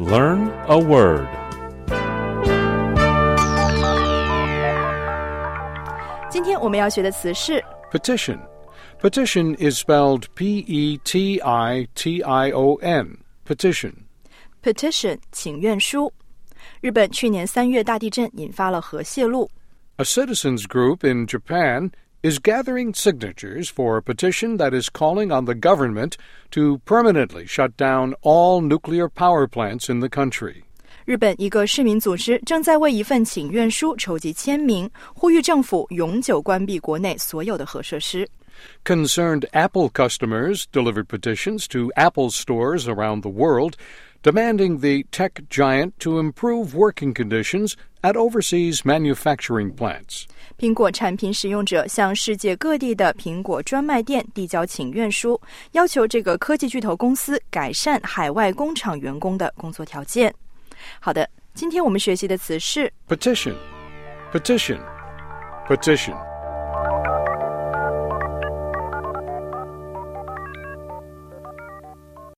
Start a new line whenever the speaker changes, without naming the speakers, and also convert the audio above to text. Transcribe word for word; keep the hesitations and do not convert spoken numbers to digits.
Learn a word.
今天我们要学的词是
Petition. Petition is spelled P E T I T I O N. Petition.
petition 请愿书。日本去年三月大地震引发了核泄漏。
A citizens group in Japan is gathering signatures for a petition that is calling on the government to permanently shut down all nuclear power plants in the country.
日本一个市民组织正在为一份请愿书筹集签名，呼吁政府永久关闭国内所有的核设施。
Concerned Apple customers delivered petitions to Apple stores around the world, demanding the tech giant to improve working conditions at overseas manufacturing plants.
苹果产品使用者向世界各地的苹果专卖店递交请愿书，要求这个科技巨头公司改善海外工厂员工的工作条件。好的，今天我们学习的词是
Petition. Petition. Petition.